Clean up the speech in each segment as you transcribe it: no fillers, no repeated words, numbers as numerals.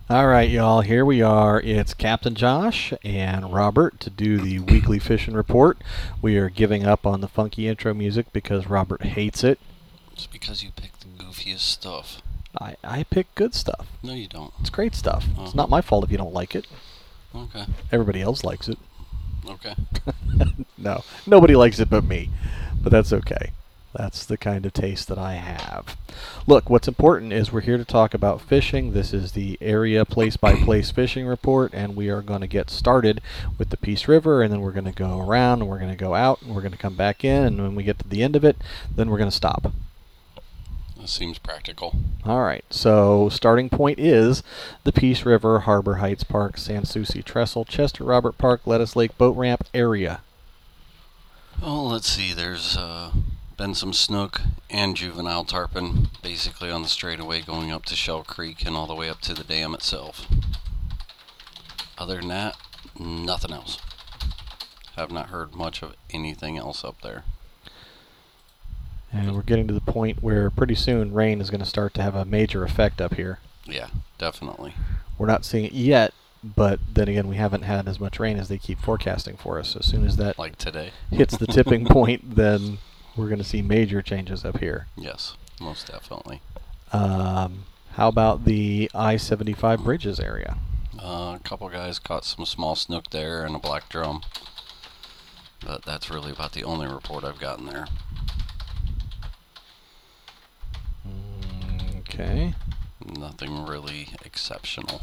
All right, y'all, here we are. It's Captain Josh and Robert to do the weekly fishing report. We are giving up on the funky intro music because Robert hates it. It's because you pick the goofiest stuff. I pick good stuff. No, you don't. It's great stuff. It's Uh-huh. not my fault if you don't like it. Okay. Everybody else likes it. Okay. No, nobody likes it but me. But that's okay. That's the kind of taste that I have. Look, what's important is we're here to talk about fishing. This is the area place-by-place fishing report, and we are going to get started with the Peace River, and then we're going to go around, and we're going to go out, and we're going to come back in, and when we get to the end of it, then we're going to stop. That seems practical. All right, so starting point is the Peace River, Harbor Heights Park, Sans Souci Trestle, Chester Robert Park, Lettuce Lake Boat Ramp area. Oh, let's see. There's been some snook and juvenile tarpon basically on the straightaway going up to Shell Creek and all the way up to the dam itself. Other than that, nothing else. Have not heard much of anything else up there. And we're getting to the point where pretty soon rain is going to start to have a major effect up here. Yeah, definitely. We're not seeing it yet, but then again, we haven't had as much rain as they keep forecasting for us. As soon as that Like today. hits the tipping point, then we're going to see major changes up here. Yes, most definitely. How about the I-75 bridges area? A couple guys caught some small snook there and a black drum. But that's really about the only report I've gotten there. Okay. Nothing really exceptional.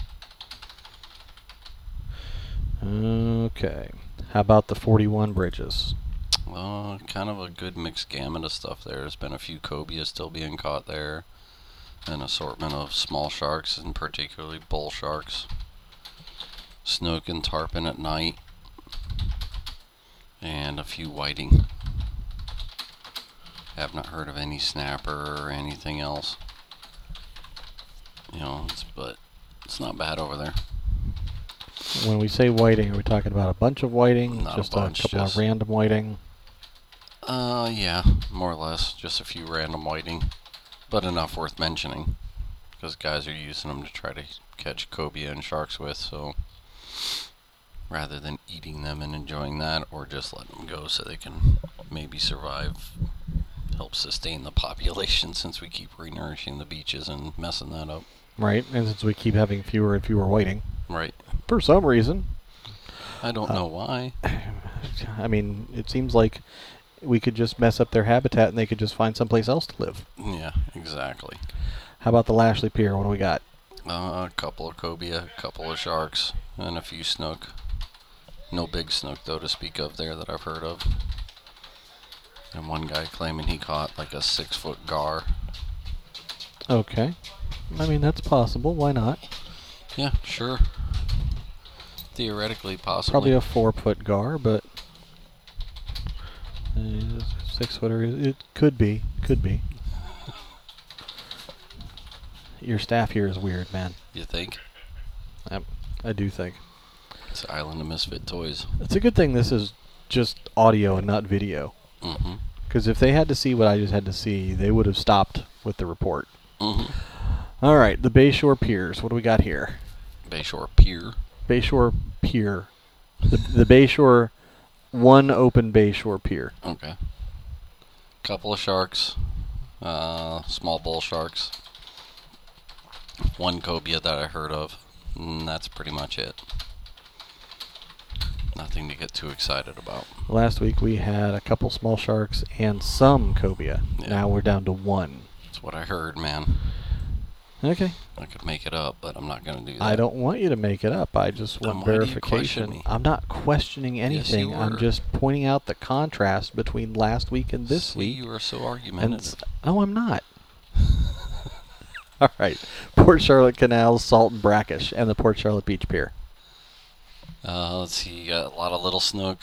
Okay. How about the 41 bridges? Kind of a good mixed gamut of stuff there. There's been a few cobia still being caught there. An assortment of small sharks, and particularly bull sharks. Snook and tarpon at night. And a few whiting. Have not heard of any snapper or anything else. But it's not bad over there. When we say whiting, are we talking about a bunch of whiting? Not just a bunch, couple just of random whiting? Yeah, more or less. Just a few random whiting. But enough worth mentioning. Because guys are using them to try to catch cobia and sharks with, so rather than eating them and enjoying that, or just letting them go so they can maybe survive, help sustain the population since we keep renourishing the beaches and messing that up. Right, and since we keep having fewer and fewer whiting. Right. For some reason. I don't know why. I mean, it seems like we could just mess up their habitat and they could just find someplace else to live. Yeah, exactly. How about the Lashley Pier? What do we got? A couple of cobia, a couple of sharks, and a few snook. No big snook, though, to speak of there that I've heard of. And one guy claiming he caught like a 6-foot gar. Okay. I mean, that's possible. Why not? Yeah, sure. Theoretically, possibly. Probably a 4-foot gar, but 6-footer. It could be. Could be. Your staff here is weird, man. You think? I do think. It's Island of Misfit Toys. It's a good thing this is just audio and not video. Mm-hmm. Because if they had to see what I just had to see, they would have stopped with the report. Mm-hmm. All right, the Bayshore Piers. What do we got here? Bayshore Pier. Bayshore Pier. The Bayshore, one open Bayshore Pier. Okay. Couple of sharks. Small bull sharks. One cobia that I heard of. And that's pretty much it. Nothing to get too excited about. Last week we had a couple small sharks and some cobia. Yeah. Now we're down to one. That's what I heard, man. Okay. I could make it up, but I'm not going to do that. I don't want you to make it up. I just want Then why do you question verification. me? I'm not questioning anything. you I'm were. just pointing out the contrast between last week and this See, week. you are so And argumentative. no, I'm not. All right. Port Charlotte Canals, Salt and Brackish, and the Port Charlotte Beach Pier. Let's see, you got a lot of little snook,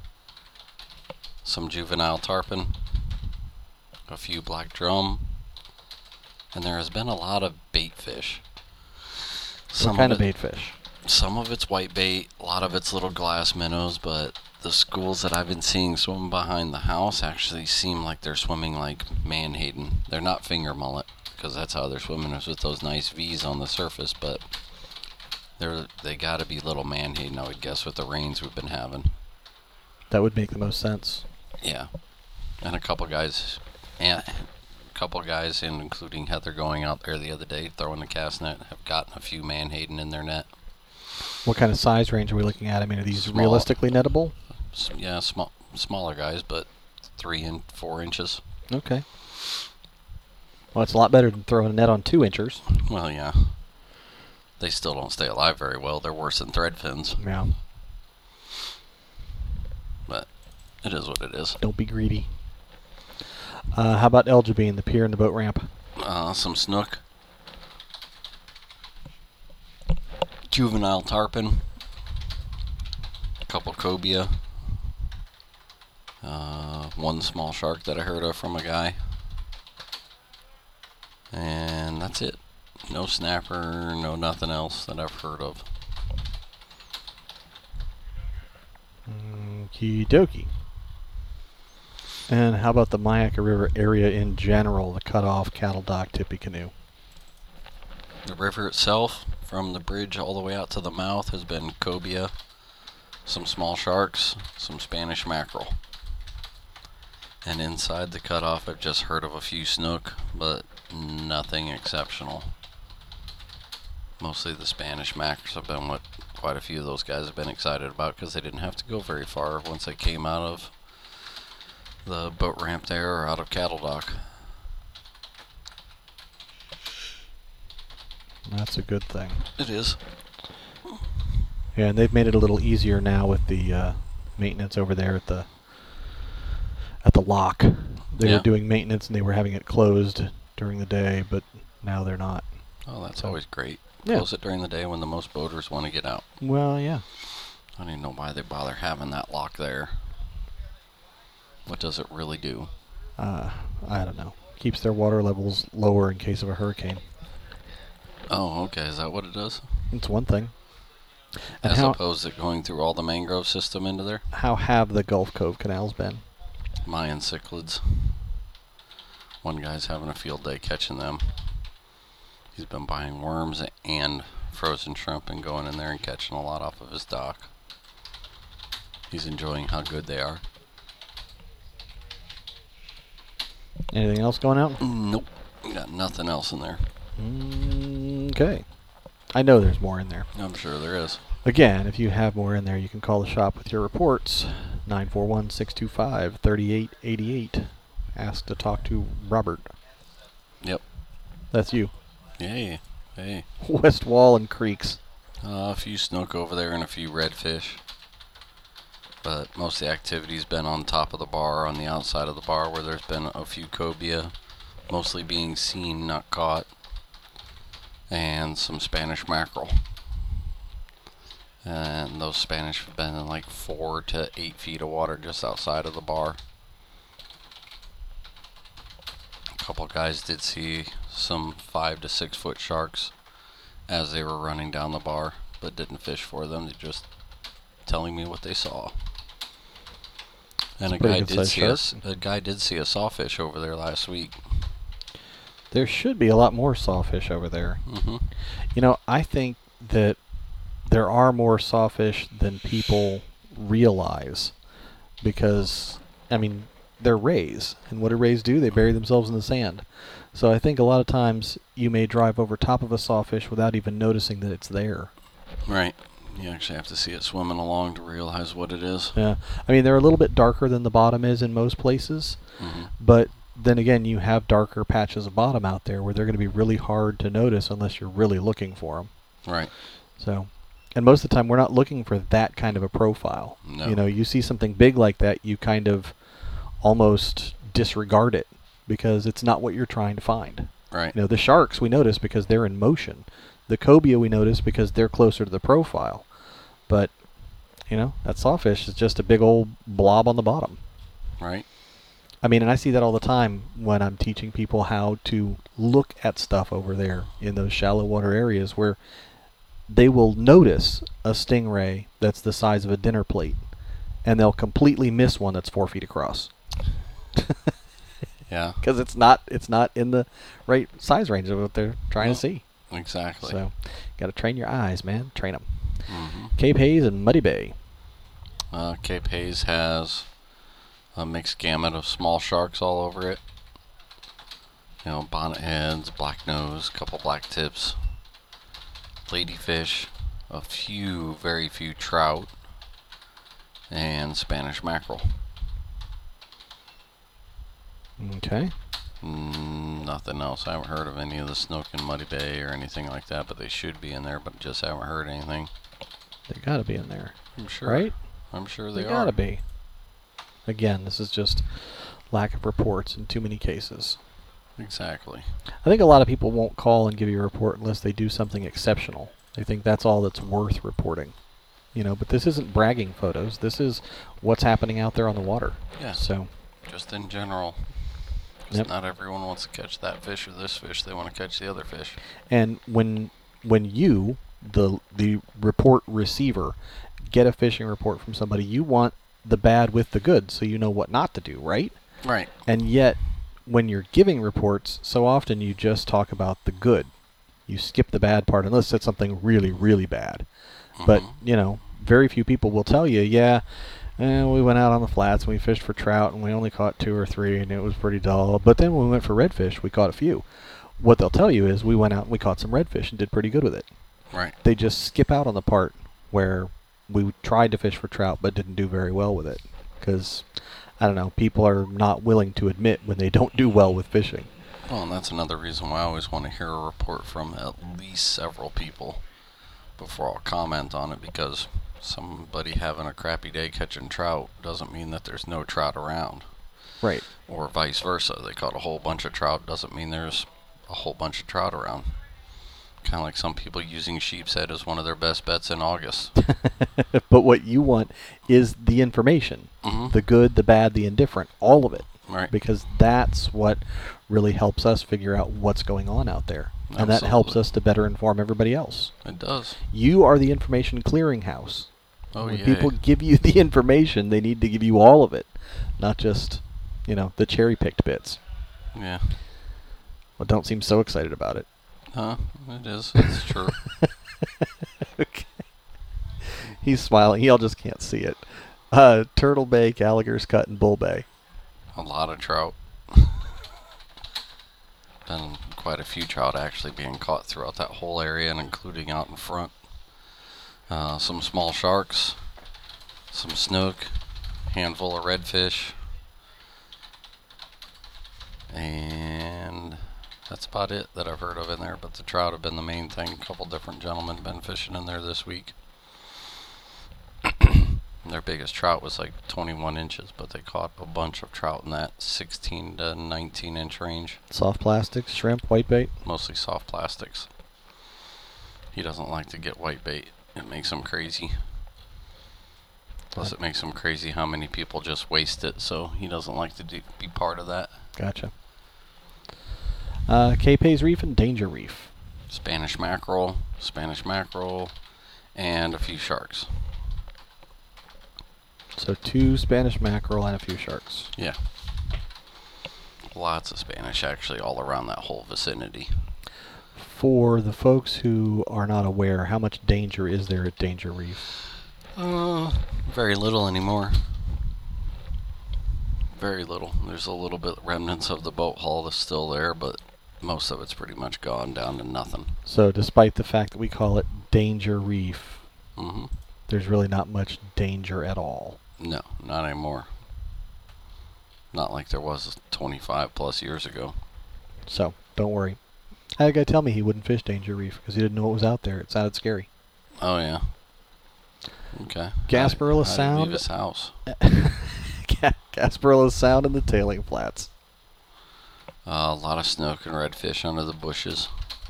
some juvenile tarpon, a few black drum, and there has been a lot of bait fish. What kind of bait fish? Some of it's white bait, a lot of it's little glass minnows, but the schools that I've been seeing swimming behind the house actually seem like they're swimming like Manhattan. They're not finger mullet, because that's how they're swimming, is with those nice V's on the surface, but They got to be little man-hating, I would guess, with the rains we've been having. That would make the most sense. Yeah, and a couple guys, including Heather, going out there the other day throwing the cast net, have gotten a few man-hating in their net. What kind of size range are we looking at? I mean, are these Small. realistically nettable? Yeah, smaller guys, but 3 and 4 inches. Okay. Well, it's a lot better than throwing a net on 2 inchers. Well, yeah. They still don't stay alive very well. They're worse than thread fins. Yeah. But it is what it is. Don't be greedy. How about Elgibine, the pier and the boat ramp? Some snook. Juvenile tarpon. A couple cobia. One small shark that I heard of from a guy. And that's it. No snapper, no nothing else that I've heard of. Okie dokie. And how about the Myakka River area in general, the cutoff, cattle dock, Tippecanoe? The river itself, from the bridge all the way out to the mouth, has been cobia, some small sharks, some Spanish mackerel. And inside the cutoff, I've just heard of a few snook, but nothing exceptional. Mostly the Spanish mackerels have been what quite a few of those guys have been excited about, because they didn't have to go very far once they came out of the boat ramp there or out of cattle dock. That's a good thing. It is. Yeah, and they've made it a little easier now with the maintenance over there at the lock. They were doing maintenance and they were having it closed during the day, but now they're not. Oh, that's always great. Yeah. Close it during the day when the most boaters want to get out. Well, yeah. I don't even know why they bother having that lock there. What does it really do? I don't know. Keeps their water levels lower in case of a hurricane. Oh, okay. Is that what it does? It's one thing. And As opposed to going through all the mangrove system into there? How have the Gulf Cove canals been? Mayan cichlids. One guy's having a field day catching them. He's been buying worms and frozen shrimp and going in there and catching a lot off of his dock. He's enjoying how good they are. Anything else going out? Nope. Got nothing else in there. Okay. I know there's more in there. I'm sure there is. Again, if you have more in there, you can call the shop with your reports. 941-625-3888. Ask to talk to Robert. Yep. That's you. Hey. West Wall and Creeks. A few snook over there and a few redfish. But most of the activity's been on top of the bar, on the outside of the bar, where there's been a few cobia, mostly being seen, not caught, and some Spanish mackerel. And those Spanish have been in like 4 to 8 feet of water just outside of the bar. A couple guys did see some 5 to 6 foot sharks as they were running down the bar, but didn't fish for them. They just telling me what they saw. And a guy did see a sawfish over there last week. There should be a lot more sawfish over there. Mm-hmm. You know, I think that there are more sawfish than people realize, because, I mean, they're rays, and what do rays do? They bury themselves in the sand. So I think a lot of times you may drive over top of a sawfish without even noticing that it's there. Right. You actually have to see it swimming along to realize what it is. Yeah. I mean, they're a little bit darker than the bottom is in most places, but then again, you have darker patches of bottom out there where they're going to be really hard to notice unless you're really looking for them. Right. So, and most of the time, we're not looking for that kind of a profile. No. You know, you see something big like that, you kind of almost disregard it because it's not what you're trying to find. Right. You know, the sharks we notice because they're in motion. The cobia we notice because they're closer to the profile. But, you know, that sawfish is just a big old blob on the bottom. Right. I mean, and I see that all the time when I'm teaching people how to look at stuff over there in those shallow water areas where they will notice a stingray that's the size of a dinner plate, and they'll completely miss one that's 4 feet across. Yeah. Because it's not in the right size range of what they're trying to see. Exactly. So, got to train your eyes, man. Train them. Hmm. Cape Hayes and Muddy Bay. Cape Hayes has a mixed gamut of small sharks all over it. You know, bonnet heads, black nose, couple black tips, ladyfish, a few, very few trout, and Spanish mackerel. Okay. Nothing else. I haven't heard of any of the snook in Muddy Bay or anything like that, but they should be in there, but just haven't heard anything. They got to be in there. I'm sure. Right? I'm sure they They are. got to be. Again, this is just lack of reports in too many cases. Exactly. I think a lot of people won't call and give you a report unless they do something exceptional. They think that's all that's worth reporting. You know, but this isn't bragging photos. This is what's happening out there on the water. Yeah. So, Just in general. 'Cause Yep. not everyone wants to catch that fish or this fish. They want to catch the other fish. and when you, the report receiver, get a fishing report from somebody, you want the bad with the good, so you know what not to do, right? Right. And yet, when you're giving reports, so often you just talk about the good. You skip the bad part unless it's something really, really bad. But, Mhm. you know, very few people will tell you, yeah, we went out on the flats and we fished for trout and we only caught 2 or 3 and it was pretty dull. But then when we went for redfish, we caught a few. What they'll tell you is we went out and we caught some redfish and did pretty good with it. Right. They just skip out on the part where we tried to fish for trout but didn't do very well with it. Because, I don't know, people are not willing to admit when they don't do well with fishing. Well, and that's another reason why I always want to hear a report from at least several people before I'll comment on it, because somebody having a crappy day catching trout doesn't mean that there's no trout around. Right. Or vice versa. They caught a whole bunch of trout doesn't mean there's a whole bunch of trout around. Kind of like some people using sheep's head as one of their best bets in August. But what you want is the information. Mhm. The good, the bad, the indifferent. All of it. Right. Because that's what really helps us figure out what's going on out there. And that helps Absolutely. us to better inform everybody else. It does. You are the information clearinghouse. Oh, When yeah. people give you the information, they need to give you all of it, not just, you know, the cherry-picked bits. Yeah. Well, don't seem so excited about it. Huh? It is. It's true. Okay. He's smiling. Y'all just can't see it. Turtle Bay, Gallagher's Cut, and Bull Bay. A lot of trout. Been quite a few trout actually being caught throughout that whole area, and including out in front. Some small sharks, some snook, handful of redfish, and that's about it that I've heard of in there. But the trout have been the main thing. A couple different gentlemen been fishing in there this week. Their biggest trout was like 21 inches, but they caught a bunch of trout in that 16 to 19 inch range. Soft plastics, shrimp, whitebait. Mostly soft plastics. He doesn't like to get whitebait. It makes him crazy. Plus, it makes him crazy how many people just waste it, so he doesn't like to be part of that. Gotcha. Cape Hayes Reef and Danger Reef. Spanish mackerel, and a few sharks. So 2 Spanish mackerel and a few sharks. Yeah. Lots of Spanish, actually, all around that whole vicinity. For the folks who are not aware, how much danger is there at Danger Reef? Very little anymore. Very little. There's a little bit remnants of the boat hull that's still there, but most of it's pretty much gone down to nothing. So despite the fact that we call it Danger Reef, Mm-hmm. there's really not much danger at all. No, not anymore. Not like there was 25 plus years ago. So don't worry. I had a guy tell me he wouldn't fish Danger Reef because he didn't know what was out there. It sounded scary. Oh, yeah. Okay. Gasparilla How'd he Sound. leave his house? Gasparilla Sound and the Tailing Flats. A lot of snook and redfish under the bushes.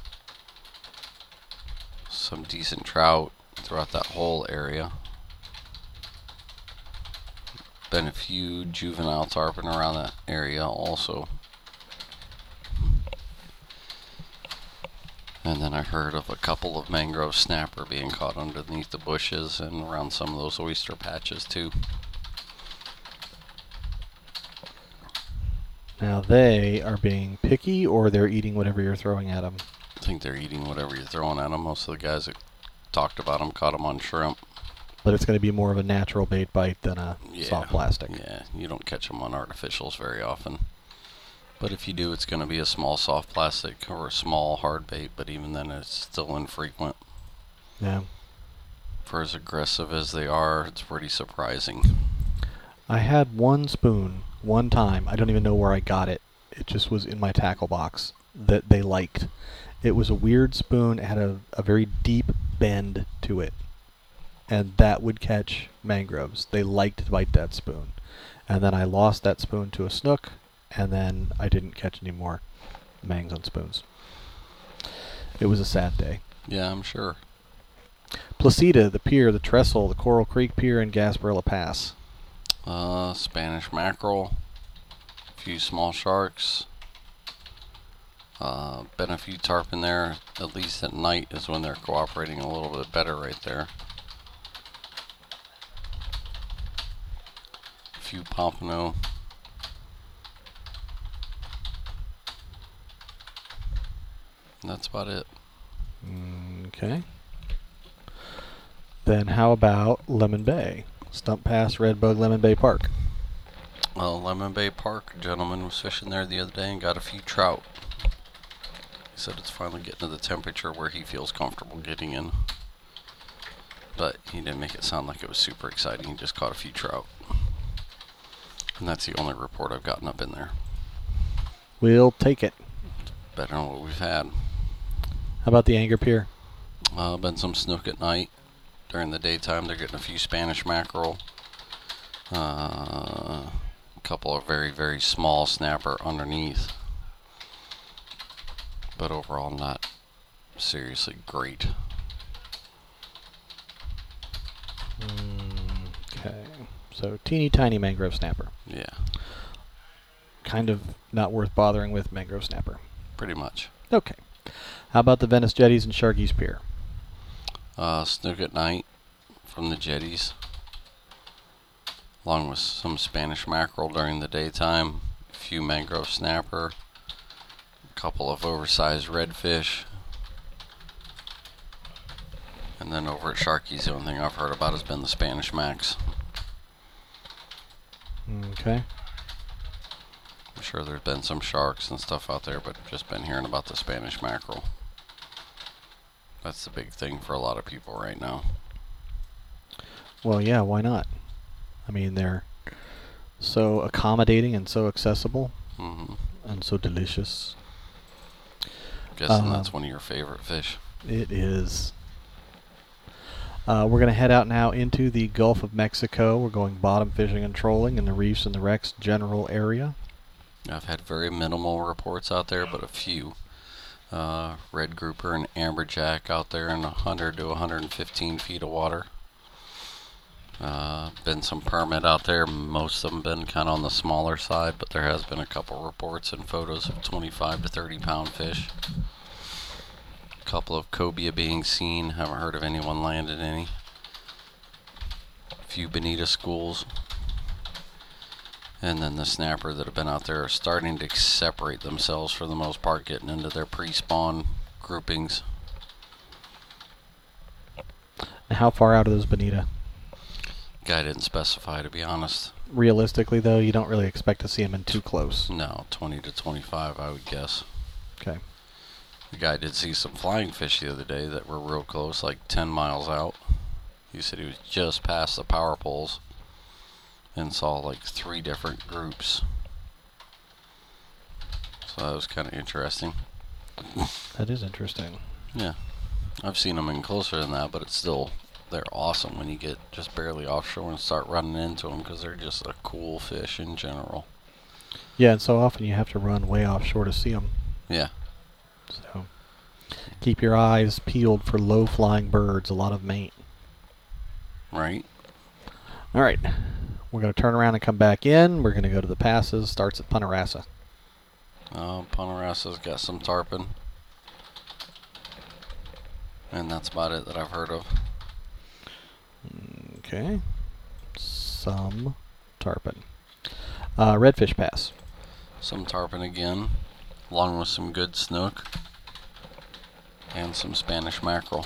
Some decent trout throughout that whole area. Been a few juvenile tarpon around that area also. And then I heard of a couple of mangrove snapper being caught underneath the bushes and around some of those oyster patches too. Now they are being picky or they're eating whatever you're throwing at them. think they're eating whatever you're throwing at them. Most of the guys that talked about them caught them on shrimp. But it's going to be more of a natural bait bite than a soft plastic. Yeah, you don't catch them on artificials very often. But if you do, it's going to be a small soft plastic or a small hard bait, but even then it's still infrequent. Yeah. For as aggressive as they are, it's pretty surprising. I had one spoon one time. I don't even know where I got it. It just was in my tackle box that they liked. It was a weird spoon. It had a very deep bend to it. And that would catch mangroves. They liked to bite that spoon. And then I lost that spoon to a snook, and then I didn't catch any more mangs on spoons. It was a sad day. Yeah, I'm sure. Placida, the pier, the trestle, the Coral Creek Pier, and Gasparilla Pass. Spanish mackerel, a few small sharks. Been a few tarpon there. At least at night is when they're cooperating a little bit better right there. A few pompano. And that's about it. Okay. Then how about Lemon Bay? Stump Pass, Redbug, Lemon Bay Park. Well, Lemon Bay Park, a gentleman was fishing there the other day and got a few trout. He said it's finally getting to the temperature where he feels comfortable getting in. But he didn't make it sound like it was super exciting. He just caught a few trout. And that's the only report I've gotten up in there. We'll take it. Better than what we've had. How about the Anger Pier? Been some snook at night. During the daytime, they're getting a few Spanish mackerel. A couple of very, very small snapper underneath. But overall, not seriously great. Okay. So, teeny tiny mangrove snapper. Yeah, Kind of not worth bothering with mangrove snapper. pretty much. Okay. How about the Venice Jetties and Sharky's Pier? Snook at night from the jetties, along with some Spanish mackerel during the daytime, a few mangrove snapper, a couple of oversized redfish, and then over at Sharky's, the only thing I've heard about has been the Spanish Max. Okay. I'm sure there's been some sharks and stuff out there, but just been hearing about the Spanish mackerel. That's the big thing for a lot of people right now. Well, yeah, why not? I mean, they're so accommodating and so accessible and so delicious. Guessing that's one of your favorite fish. It is. We're going to head out now into the Gulf of Mexico. We're going bottom fishing and trolling in the reefs and the wrecks general area. I've had very minimal reports out there, but a few. Red grouper and amberjack out there in 100 to 115 feet of water. Been some permit out there. Most of them been kind of on the smaller side, but there has been a couple reports and photos of 25 to 30 pound fish. A couple of cobia being seen. Haven't heard of anyone landed any. A few bonita schools. And then the snapper that have been out there are starting to separate themselves for the most part, getting into their pre-spawn groupings. And how far out are those bonita? Guy didn't specify, to be honest. Realistically, though, you don't really expect to see them in too close. No, 20 to 25, I would guess. Okay. The guy did see some flying fish the other day that were real close, like 10 miles out. He said he was just past the power poles and saw like 3 different groups. So that was kind of interesting. That is interesting. Yeah. I've seen them in closer than that, but it's still, they're awesome when you get just barely offshore and start running into them, because they're just a cool fish in general. Yeah, and so often you have to run way offshore to see them. Yeah. So keep your eyes peeled for low-flying birds. A lot of them ain't. Right. All right. We're going to turn around and come back in. We're going to go to the passes. Starts at Punta Rassa. Ponderassa's got some tarpon. And that's about it that I've heard of. Okay. Some tarpon. Redfish Pass. Some tarpon again, along with some good snook. and some Spanish mackerel.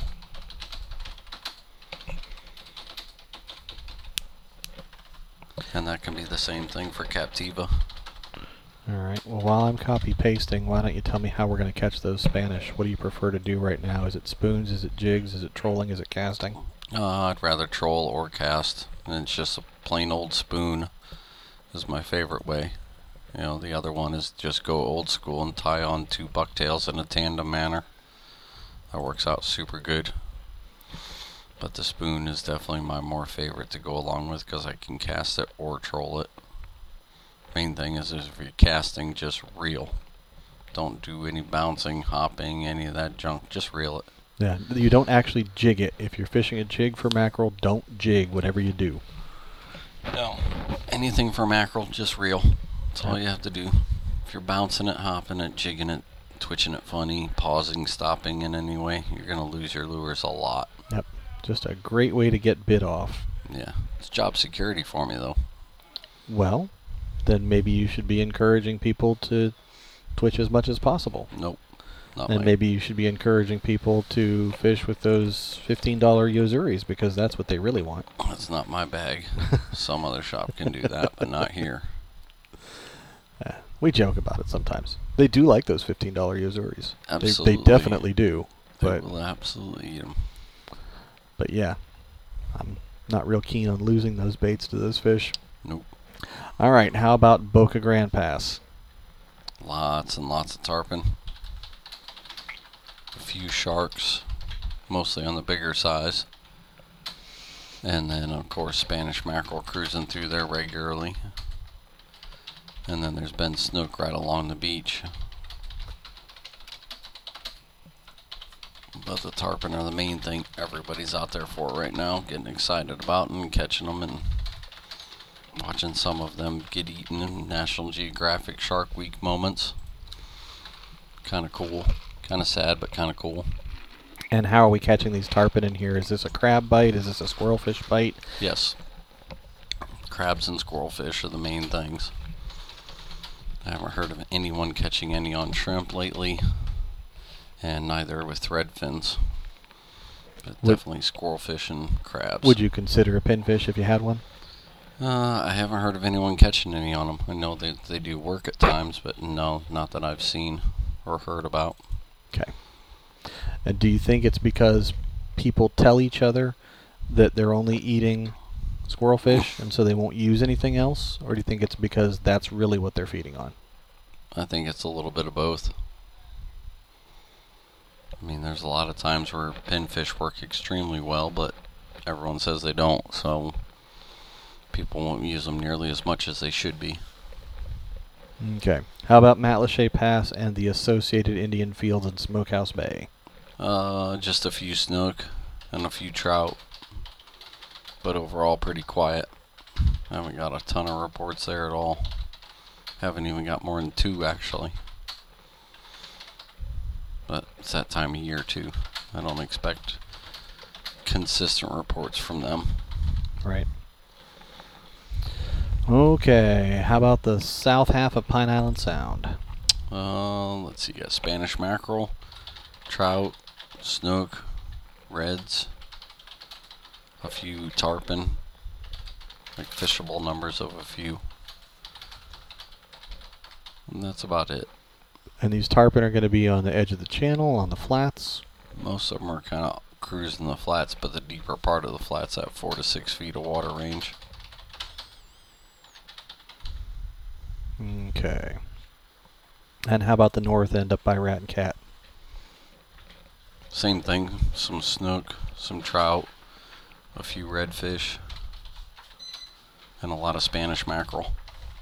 And that can be the same thing for Captiva. Alright, well while I'm copy pasting, why don't you tell me how we're going to catch those Spanish? What do you prefer to do right now? Is it spoons, is it jigs, is it trolling, is it casting? I'd rather troll or cast, and it's just a plain old spoon is my favorite way. You know, the other one is just go old school and tie on 2 bucktails in a tandem manner. That works out super good. But the spoon is definitely my more favorite to go along with because I can cast it or troll it. Main thing is if you're casting, just reel. Don't do any bouncing, hopping, any of that junk. Just reel it. Yeah, you don't actually jig it. If you're fishing a jig for mackerel, don't jig whatever you do. No. Anything for mackerel, just reel. That's all you have to do. If you're bouncing it, hopping it, jigging it, twitching it funny, pausing, stopping in any way, you're going to lose your lures a lot. Yep. Just a great way to get bit off. Yeah. It's job security for me, though. Well, then maybe you should be encouraging people to twitch as much as possible. Nope. And maybe you should be encouraging people to fish with those $15 Yozuris because that's what they really want. That's not my bag. Some other shop can do that, but not here. Yeah, we joke about it sometimes. They do like those $15 Yozuris. Absolutely. They definitely do. They will absolutely eat them. But yeah, I'm not real keen on losing those baits to those fish. Nope. All right, how about Boca Grande Pass? Lots and lots of tarpon. A few sharks, mostly on the bigger size. And then, of course, Spanish mackerel cruising through there regularly. And then there's been snook right along the beach. But the tarpon are the main thing everybody's out there for right now, getting excited about and catching them and watching some of them get eaten in National Geographic Shark Week moments. Kind of cool. Kind of sad, but kind of cool. And how are we catching these tarpon in here? Is this a crab bite? Is this a squirrelfish bite? Yes. Crabs and squirrelfish are the main things. I haven't heard of anyone catching any on shrimp lately, and neither with thread fins. But definitely squirrelfish and crabs. Would you consider a pinfish if you had one? I haven't heard of anyone catching any on them. I know they do work at times, but no, not that I've seen or heard about. Okay. And do you think it's because people tell each other that they're only eating squirrelfish and so they won't use anything else? Or do you think it's because that's really what they're feeding on? I think it's a little bit of both. I mean, there's a lot of times where pinfish work extremely well, but everyone says they don't, so people won't use them nearly as much as they should be. Okay. How about Matlacha Pass and the associated Indian Fields in Smokehouse Bay? Just a few snook and a few trout, but overall pretty quiet. Haven't got a ton of reports there at all. Haven't even got more than 2 actually. But it's that time of year too. I don't expect consistent reports from them. Right. Okay, how about the south half of Pine Island Sound? Let's see, got Spanish mackerel, trout, snook, reds, a few tarpon, like fishable numbers of a few. And that's about it. And these tarpon are going to be on the edge of the channel, on the flats? Most of them are kind of cruising the flats, but the deeper part of the flats at 4 to 6 feet of water range. Okay. And how about the north end up by Rat and Cat? Same thing, some snook, some trout, a few redfish, and a lot of Spanish mackerel.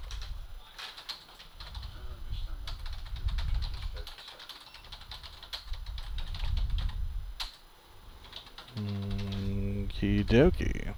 Okie dokie.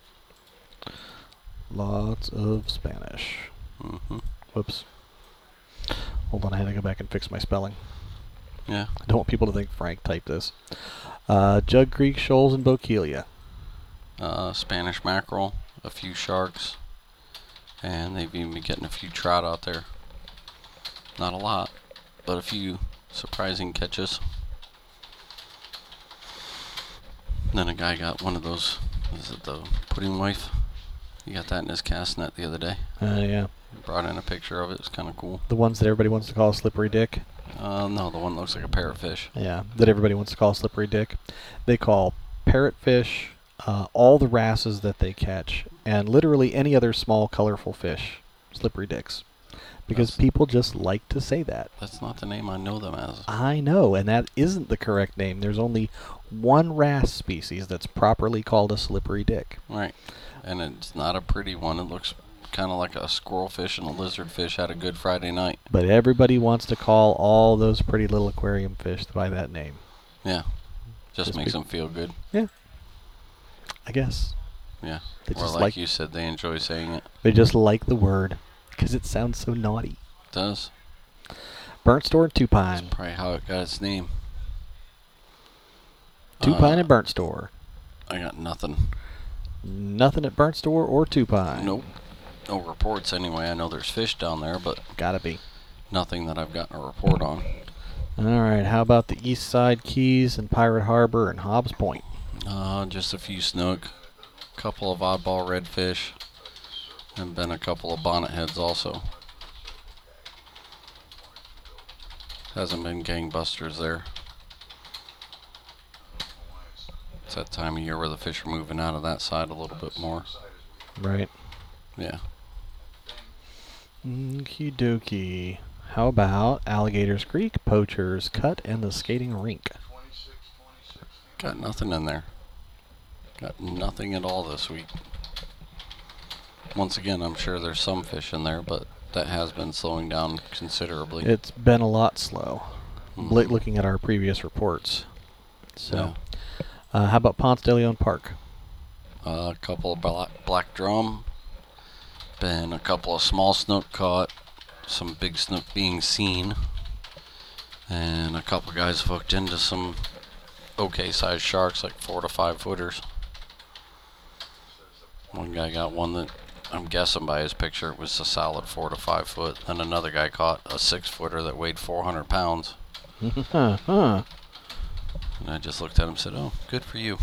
Lots of Spanish. Mm-hmm. Whoops. Hold on, I had to go back and fix my spelling. Yeah. I don't want people to think Frank typed this. Jug Creek, Shoals, and Bokeelia. Spanish mackerel, a few sharks, and they've even been getting a few trout out there. Not a lot, but a few surprising catches. Then a guy got one of those, is it the pudding wife? He got that in his cast net the other day. Yeah. Brought in a picture of it. It's kind of cool. The ones that everybody wants to call a slippery dick. No, the one that looks like a parrotfish. Yeah, that everybody wants to call a slippery dick. They call parrotfish all the wrasses that they catch, and literally any other small, colorful fish, slippery dicks. Because people just like to say that. That's not the name I know them as. I know, and that isn't the correct name. There's only one wrasse species that's properly called a slippery dick. Right. And it's not a pretty one. It looks kind of like a squirrelfish and a lizardfish had a good Friday night. But everybody wants to call all those pretty little aquarium fish by that name. Yeah. Just makes them feel good. Yeah. I guess. Yeah. They Or just like you said, they enjoy saying it. They just like the word because it sounds so naughty. It does. Burnt Store and Two Pine. That's probably how it got its name. Two Pine and Burnt Store. I got nothing. Nothing at Burnt Store or Two Pine. Nope. No reports anyway. I know there's fish down there, but Gotta be. nothing that I've gotten a report on. Alright, how about the East Side Keys and Pirate Harbor and Hobbs Point? Just a few snook, a couple of oddball redfish, and been a couple of bonnet heads also. Hasn't been gangbusters there. It's that time of year where the fish are moving out of that side a little bit more. Right. Yeah. Okie dokie. How about Alligators Creek, Poachers Cut, and the Skating Rink? Got nothing in there. Got nothing at all this week. Once again, I'm sure there's some fish in there, but that has been slowing down considerably. It's been a lot slow, looking at our previous reports. So, how about Ponce de Leon Park? A couple of black drum. Been a couple of small snook caught. Some big snook being seen. And a couple guys hooked into some okay sized sharks, like 4 to 5 footers. One guy got one that I'm guessing by his picture it was a solid 4 to 5 foot. And another guy caught a 6 footer that weighed 400 pounds. Huh. And I just looked at him and said, "Oh, good for you."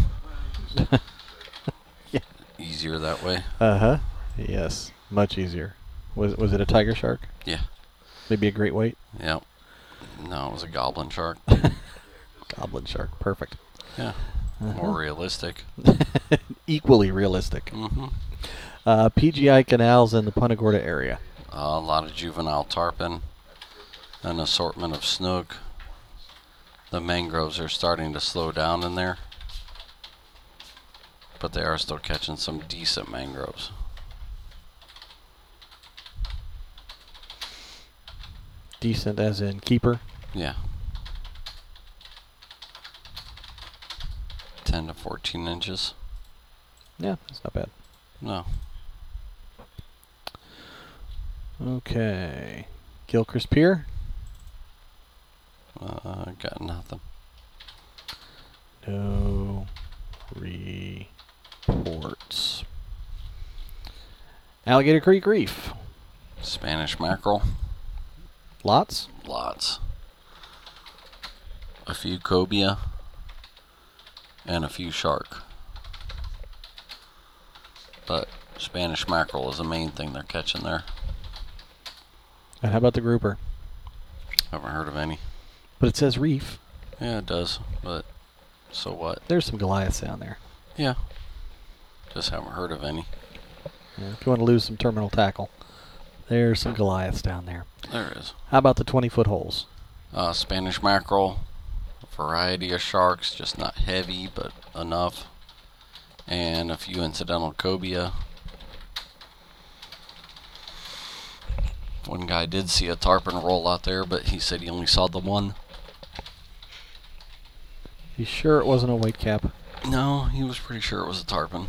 Yeah. Easier that way. Uh-huh. Yes, much easier. Was it a tiger shark? Yeah. Maybe a great white? Yeah. No, it was a goblin shark. Goblin shark. Perfect. Yeah. More realistic. Equally realistic. Mm-hmm. PGI canals in the Punta Gorda area. A lot of juvenile tarpon. An assortment of snook. The mangroves are starting to slow down in there. But they are still catching some decent mangroves. Decent as in keeper? Yeah. 10 to 14 inches. Yeah, that's not bad. No. Okay. Gilchrist Pier? Got nothing. No reports. Alligator Creek Reef? Spanish mackerel. Lots? Lots. A few cobia. And a few shark. But Spanish mackerel is the main thing they're catching there. And how about the grouper? Haven't heard of any. But it says reef. Yeah, it does. But so what? There's some Goliaths down there. Yeah. Just haven't heard of any. Yeah, if you want to lose some terminal tackle, there's some Goliaths down there. There is. How about the 20-foot holes? Spanish mackerel. A variety of sharks, just not heavy, but enough. And a few incidental cobia. One guy did see a tarpon roll out there, but he said he only saw the one. You sure it wasn't a whitecap? No, he was pretty sure it was a tarpon.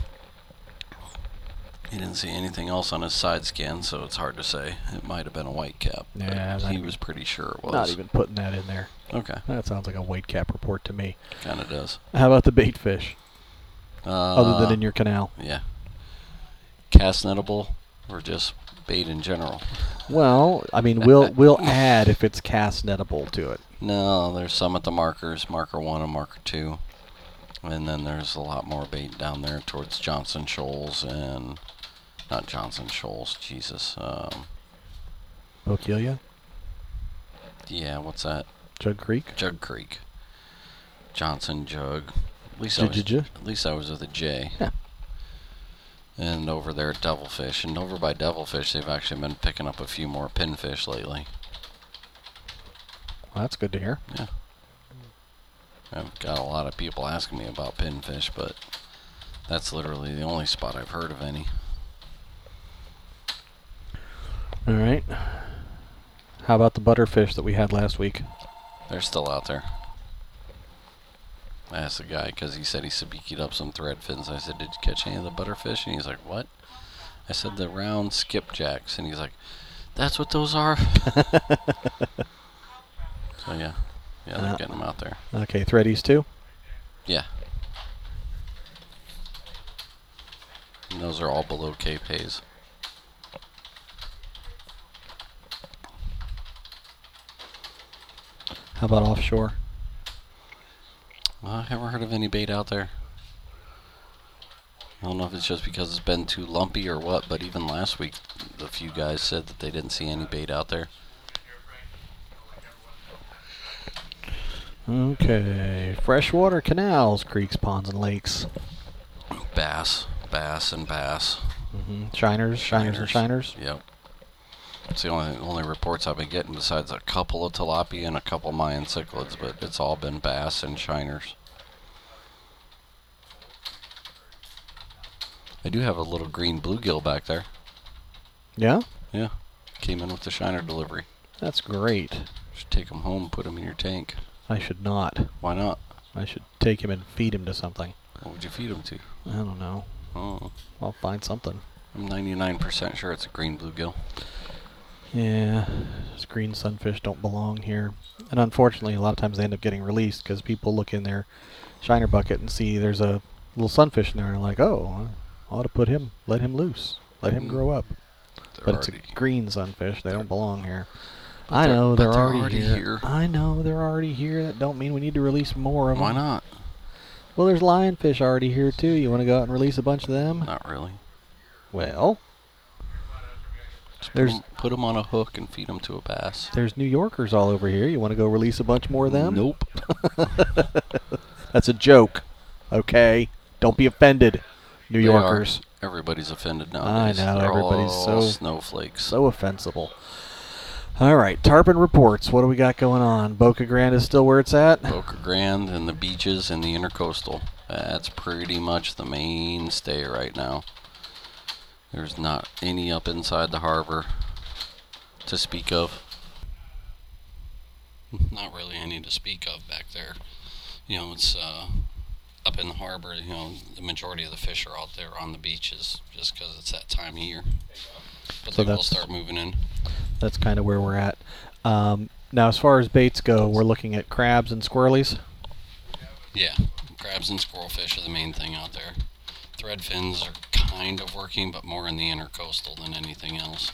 He didn't see anything else on his side scan, so it's hard to say. It might have been a whitecap. Yeah, he was pretty sure it was. Not even putting that in there. Okay. That sounds like a whitecap report to me. Kind of does. How about the bait fish? Other than in your canal? Yeah. Cast nettable or just bait in general? Well, I mean, we'll add if it's cast nettable to it. No, there's some at the markers, marker 1 and marker 2. And then there's a lot more bait down there towards Johnson Shoals and... Not Johnson Shoals, Jesus. Okeelia? Yeah, what's that? Jug Creek? Jug Creek. Johnson Jug. At least I was with a J. Yeah. And over there at Devilfish. And over by Devilfish, they've actually been picking up a few more pinfish lately. Well, that's good to hear. Yeah. I've got a lot of people asking me about pinfish, but that's literally the only spot I've heard of any. All right. How about the butterfish that we had last week? They're still out there. I asked the guy because he said he sabikied up some thread fins. I said, did you catch any of the butterfish? And he's like, what? I said, the round skipjacks. And he's like, that's what those are? So, yeah. Yeah, they're getting them out there. Okay, threadies too? Yeah. And those are all below Cape Hayes. How about offshore? Well, I haven't heard of any bait out there. I don't know if it's just because it's been too lumpy or what, but even last week, a few guys said that they didn't see any bait out there. Okay, freshwater canals, creeks, ponds, and lakes. Bass, and bass. Shiners, and shiners. Yep. It's the only reports I've been getting besides a couple of tilapia and a couple Mayan cichlids, but it's all been bass and shiners. I do have a little green bluegill back there. Yeah? Yeah. Came in with the shiner delivery. That's great. Should take him home, put him in your tank. I should not. Why not? I should take him and feed him to something. What would you feed him to? I don't know. Oh. I'll find something. I'm 99% sure it's a green bluegill. Yeah, those green sunfish don't belong here. And unfortunately, a lot of times they end up getting released because people look in their shiner bucket and see there's a little sunfish in there and are like, oh, I ought to let him loose, let him grow up. But it's a green sunfish. They don't belong here. I know they're already here. I know they're already here. That don't mean we need to release more of them. Why not? Well, there's lionfish already here too. You want to go out and release a bunch of them? Not really. Well, put them on a hook and feed them to a bass. There's New Yorkers all over here. You want to go release a bunch more of them? Nope. That's a joke. Okay, don't be offended, New Yorkers. Everybody's offended nowadays. I know. They're everybody's all so snowflakes. So offensible. All right, tarpon reports. What do we got going on? Boca Grande is still where it's at? Boca Grande and the beaches and the intercoastal. That's pretty much the mainstay right now. There's not any up inside the harbor to speak of. Not really any to speak of back there. You know, it's up in the harbor, you know, the majority of the fish are out there on the beaches just because it's that time of year. But so they will start moving in. That's kind of where we're at. Now, as far as baits go, we're looking at crabs and squirrelies? Yeah, crabs and squirrelfish are the main thing out there. Thread fins are kind of working, but more in the intercoastal than anything else.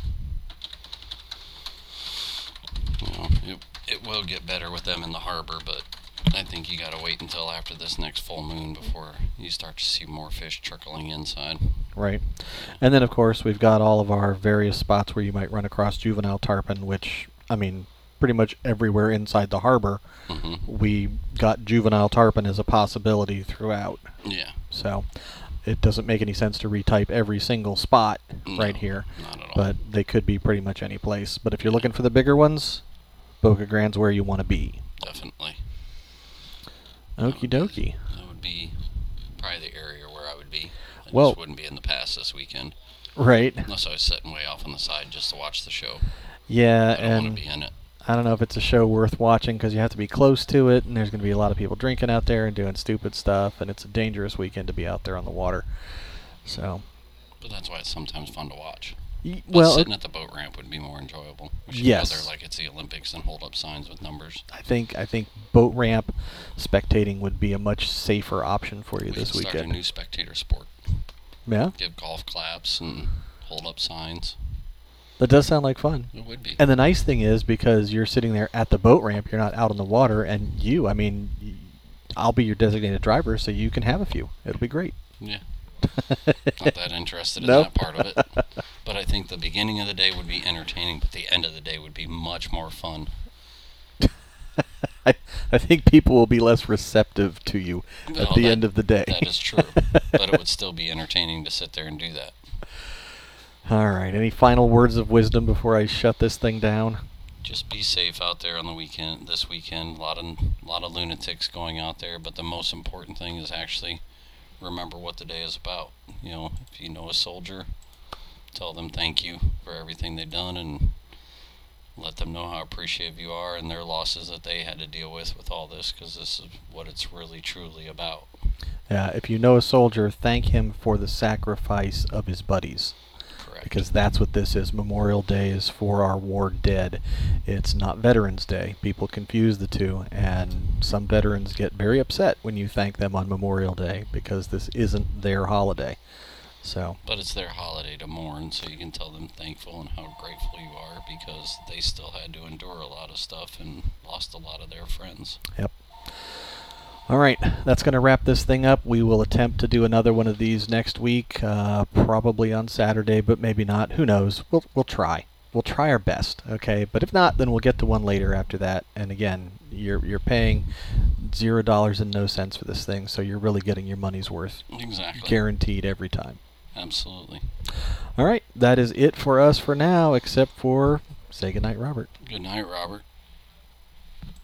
You know, it will get better with them in the harbor, but I think you got to wait until after this next full moon before you start to see more fish trickling inside. Right. And then, of course, we've got all of our various spots where you might run across juvenile tarpon, which, I mean, pretty much everywhere inside the harbor, we got juvenile tarpon as a possibility throughout. Yeah. So it doesn't make any sense to retype every single spot right here. Not at all. But they could be pretty much any place. But if you're looking for the bigger ones, Boca Grande's where you want to be. Definitely. Okie dokie. That would be probably the area where I would be. I Well, just wouldn't be in the pass this weekend. Right. Unless I was sitting way off on the side just to watch the show. Yeah, I don't want to be in it. I don't know if it's a show worth watching because you have to be close to it, and there's going to be a lot of people drinking out there and doing stupid stuff, and it's a dangerous weekend to be out there on the water. So. But that's why it's sometimes fun to watch. Well, sitting at the boat ramp would be more enjoyable. We should yes. go there like it's the Olympics and hold up signs with numbers. I think boat ramp spectating would be a much safer option for you this weekend. Start a new spectator sport. Yeah. Give golf claps and hold up signs. That does sound like fun. It would be. And the nice thing is because you're sitting there at the boat ramp, you're not out on the water, and I'll be your designated driver, so you can have a few. It'll be great. Yeah. Not that interested in Nope. that part of it. But I think the beginning of the day would be entertaining, but the end of the day would be much more fun. I think people will be less receptive to you at Well, the end of the day. That is true. But it would still be entertaining to sit there and do that. All right. Any final words of wisdom before I shut this thing down? Just be safe out there on the weekend. This weekend, a lot of lunatics going out there. But the most important thing is actually remember what the day is about. You know, if you know a soldier, tell them thank you for everything they've done, and let them know how appreciative you are and their losses that they had to deal with all this, because this is what it's really truly about. Yeah. If you know a soldier, thank him for the sacrifice of his buddies. Correct. Because that's what this is. Memorial Day is for our war dead. It's not Veterans Day. People confuse the two, and some veterans get very upset when you thank them on Memorial Day because this isn't their holiday. So, But it's their holiday to mourn, so you can tell them thankful and how grateful you are, because they still had to endure a lot of stuff and lost a lot of their friends. yep. All right, that's going to wrap this thing up. We will attempt to do another one of these next week, probably on Saturday, but maybe not. Who knows? We'll try. We'll try our best, okay? But if not, then we'll get to one later after that. And again, you're paying $0 and no cents for this thing, so you're really getting your money's worth, Exactly. guaranteed every time. Absolutely. All right, that is it for us for now, except for say goodnight, Robert. Good night, Robert.